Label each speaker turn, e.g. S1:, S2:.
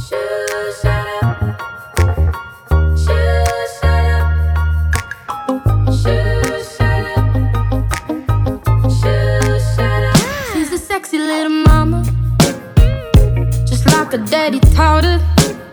S1: She's a sexy little mama, just like her daddy taught her.